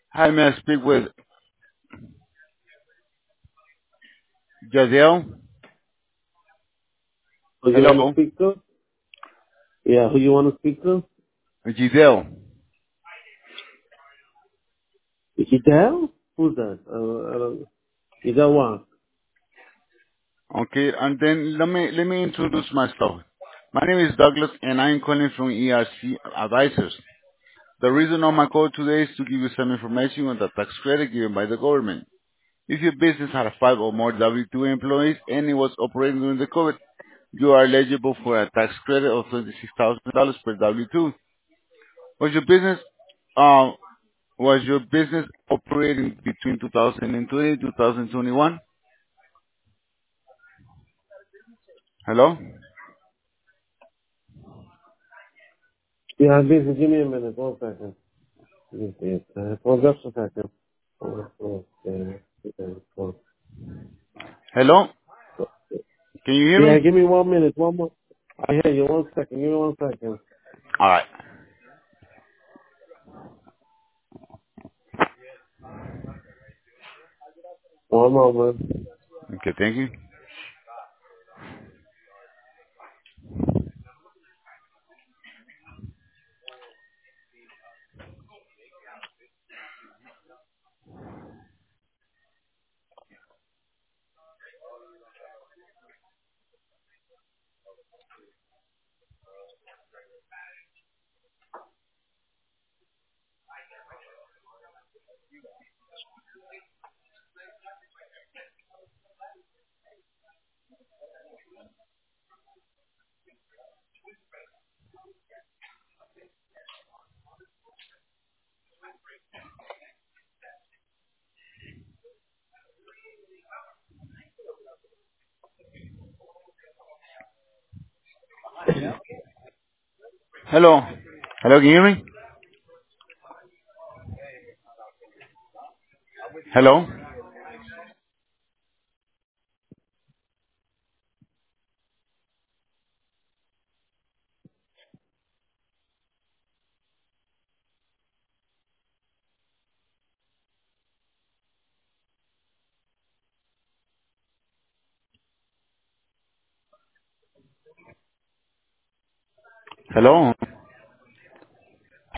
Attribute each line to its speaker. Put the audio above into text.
Speaker 1: Hi, may I speak with Jadiel?
Speaker 2: Who you want to
Speaker 1: Hello,
Speaker 2: speak to? Yeah, who you want to speak to?
Speaker 1: Jidel.
Speaker 2: Idel? Who's that? Idel what?
Speaker 1: Okay, and then let me introduce myself. My name is Douglas, and I'm calling from ERC Advisors. The reason of my call today is to give you some information on the tax credit given by the government. If your business had 5 or more W-2 employees and it was operating during the COVID, you are eligible for a tax credit of $26,000 per W-2. Was your business uh, was your business operating between 2020 and 2021? Hello?
Speaker 2: Yeah, busy. Give me a minute. 1 second. Hold just a second.
Speaker 1: Hello? Can you hear
Speaker 2: Yeah,
Speaker 1: me?
Speaker 2: give me 1 minute. One more. I hear you. 1 second. Give me 1 second.
Speaker 1: All right.
Speaker 2: One moment.
Speaker 1: Okay, thank you. Hello? Hello, can you hear me? Hello? Hello?